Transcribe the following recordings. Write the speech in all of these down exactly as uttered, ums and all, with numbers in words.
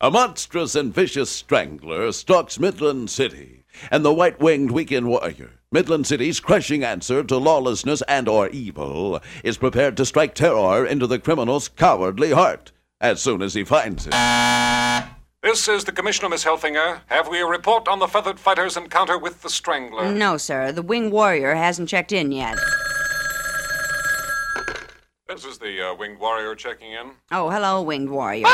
A monstrous and vicious strangler stalks Midland City, and the white-winged weekend warrior, Midland City's crushing answer to lawlessness and or evil, is prepared to strike terror into the criminal's cowardly heart as soon as he finds it. This is the Commissioner, Miss Helfinger. Have we a report on the Feathered Fighter's encounter with the Strangler? No, sir. The Winged Warrior hasn't checked in yet. This is the uh, Winged Warrior checking in. Oh, hello, Winged Warrior.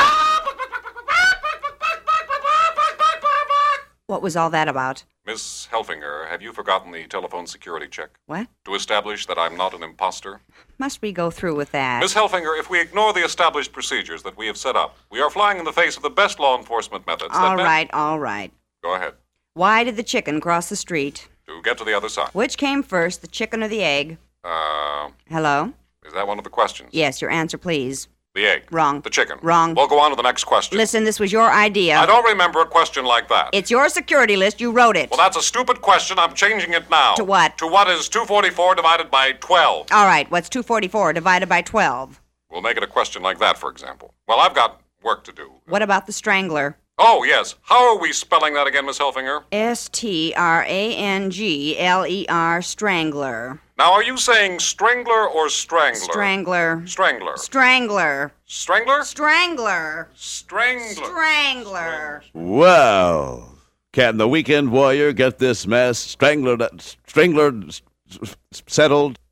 What was all that about? Miss Helfinger, have you forgotten the telephone security check? What? To establish that I'm not an imposter? Must we go through with that? Miss Helfinger, if we ignore the established procedures that we have set up, we are flying in the face of the best law enforcement methods. All that right, all right. Go ahead. Why did the chicken cross the street? To get to the other side. Which came first, the chicken or the egg? Uh... Hello? Is that one of the questions? Yes, your answer, please. The egg. Wrong. The chicken. Wrong. We'll go on to the next question. Listen, this was your idea. I don't remember a question like that. It's your security list. You wrote it. Well, that's a stupid question. I'm changing it now. To what? To what is two forty-four divided by twelve? All right, what's two forty-four divided by twelve? We'll make it a question like that, for example. Well, I've got work to do. What about the Strangler? Oh, yes. How are we spelling that again, Miss Helfinger? S T R A N G L E R, Strangler. Now, are you saying strangler or strangler? Strangler. Strangler. Strangler. Strangler? Strangler. Strangler. Strangler. Well, can the weekend warrior get this mess strangler, strangler settled?